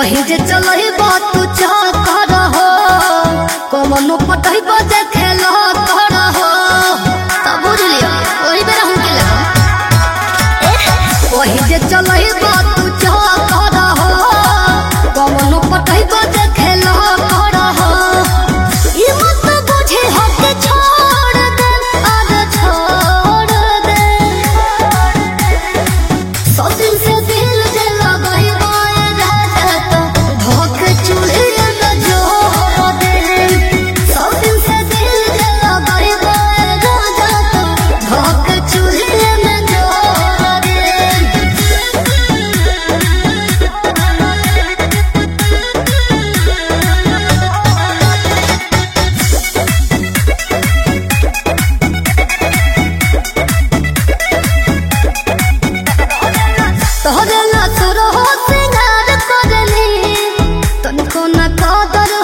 कहीं जे चलही बात तू कर हो कमनो पटही बजे खेल कर हो तब बुझ लियो वही बेरा हम के लगा कहीं जे चलही बात तू कर हो कमनो पटही बजे खेल कर हो ई मत बुझे हो के छोड़ दे आज छोड़ दे सब दिन से दिल जे लगाई तोहरे ला सुर हो सिंगार करनी तनको न कदर